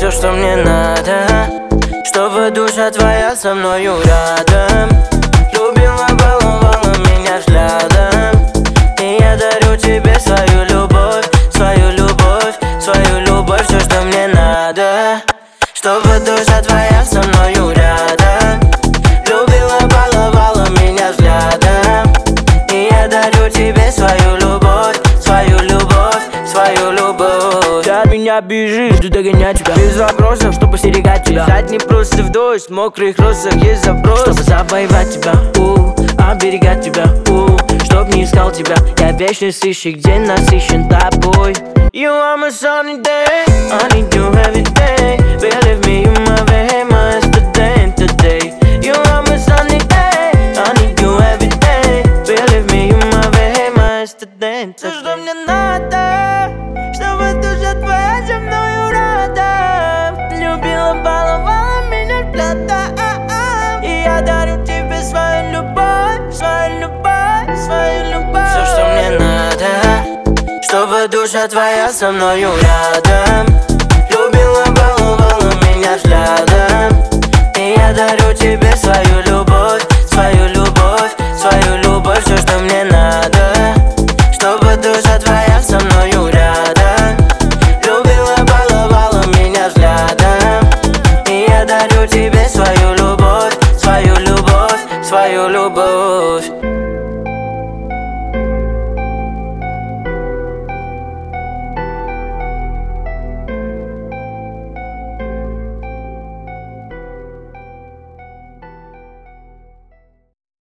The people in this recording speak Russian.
все, что мне надо, чтобы душа твоя со мною рядом. Любила, баловала меня взглядом, и я дарю тебе свою любовь, свою любовь, свою любовь. Все, что мне надо, чтобы душа твоя со мною рядом. Любила, баловала меня взглядом, и я дарю тебе свою любовь, свою любовь, свою любовь. Ты от меня бежишь, жду догонять тебя, без вопросов, чтобы остерегать тебя. Бежать не просто в дождь, в мокрых росах есть запрос, чтобы завоевать тебя, оберегать тебя, чтоб не искал тебя. Я вечно сыщик, день насыщен тобой. You are my sunny day, I need you every day. Believe me, you my very much yesterday and today. You are my sunny day, I need you every day. Believe me, you my very much yesterday and today. Что мне надо, чтобы душа твоя со мною рядом. Любила, баловала меня взглядом, и я дарю тебе свою любовь, свою любовь, свою любовь. Все, что мне надо, чтобы душа твоя со мною рядом. Любила, баловала меня взглядом, и я дарю тебе свою любовь, свою любовь, свою любовь. Все, что мне надо, чтобы душа твоя со мною рядом. Любила, баловала меня взглядом, и я дарю тебе свою любовь, свою любовь, свою любовь.